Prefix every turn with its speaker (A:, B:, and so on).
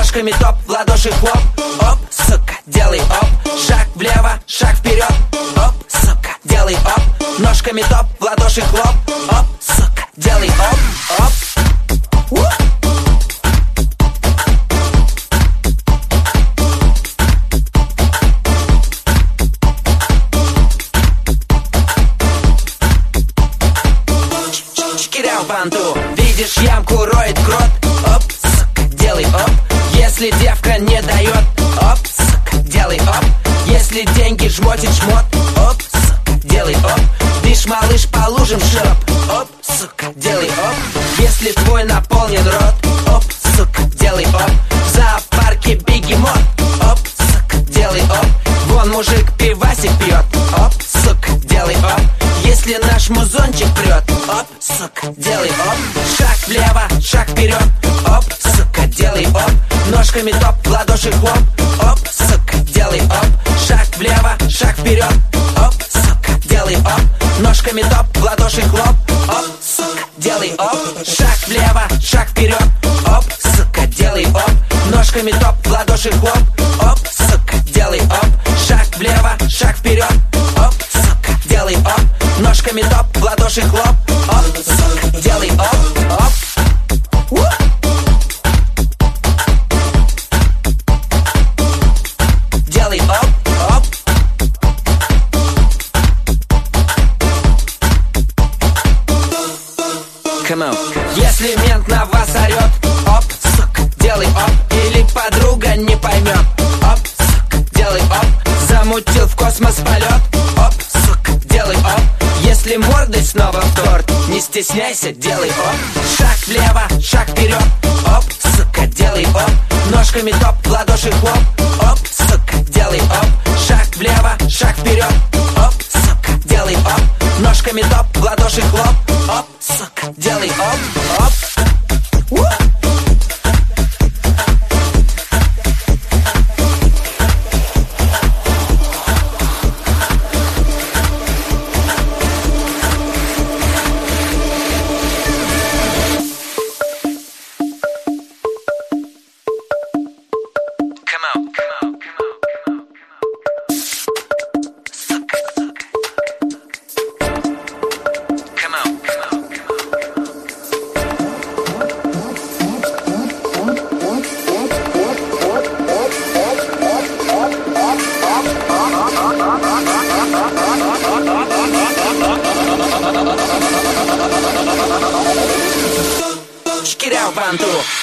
A: Ножками топ, в ладоши хлоп. Оп, сука, делай оп. Шаг влево, шаг вперед. Оп, сука, делай оп. Ножками топ, в ладоши хлоп. Оп, сука, делай оп, оп. Банту. Видишь ямку, роет крот. Оп, сука, делай оп. Если девка не дает, оп, сука, делай оп. Если деньги жмотит жмот, оп, сука, делай оп. Бишь, малыш, по лужам шоп. Оп, сука, делай оп. Если твой наполнен рот, оп, сука, делай оп. В зоопарке бегемот, оп, сука, делай оп. Вон мужик пивасик пьет, оп, сука, делай оп. Если наш музончик прет, оп, сука, делай оп. Шаг влево, шаг вперед, оп, сука, делай оп. Ножками топ, в ладоши хлоп, оп, сука, делай оп. Шаг влево, шаг вперед, оп, сука, делай оп. Ножками топ, в ладоши хлоп, оп, сука, делай оп. Шаг влево, шаг вперед, оп, сука, делай оп. Ножками топ, в ладоши хлоп, оп, сука, делай оп. Шаг влево, шаг вперед, оп, сука, делай оп. Ножками топ, в ладоши хлоп, оп, сука, делай оп, оп. Делай оп, оп. Come on. Если мент на вас орет, оп, сука, делай оп. Или подруга не поймет, оп, сука, делай оп. Замутил в космос полет, оп, сука, делай оп. Если мордой снова в торт, не стесняйся, делай оп. Шаг влево, шаг вперед, оп, сука, делай оп. Ножками топ, в ладоши хлоп, оп, сука, делай оп. Шаг влево, шаг вперед, оп, сука, делай оп. Ножками топ, в ладоши хлоп, оп, сука, делай оп, оп. Шкиряу банту.